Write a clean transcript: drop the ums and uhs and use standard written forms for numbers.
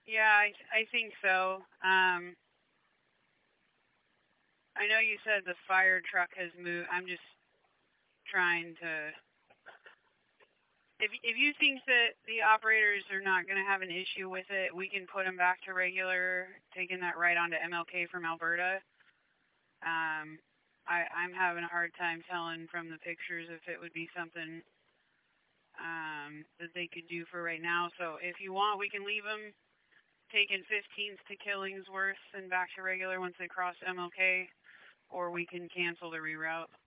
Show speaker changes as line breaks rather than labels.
Yeah, I think so. I know you said the fire truck has moved. I'm just trying to. If you think that the operators are not going to have an issue with it, we can put them back to regular, taking that right onto MLK from Alberta. Um, I'm having a hard time telling from the pictures if it would be something that they could do for right now. So if you want, we can leave them taking 15s to Killingsworth and back to regular once they cross MLK, or we can cancel the reroute.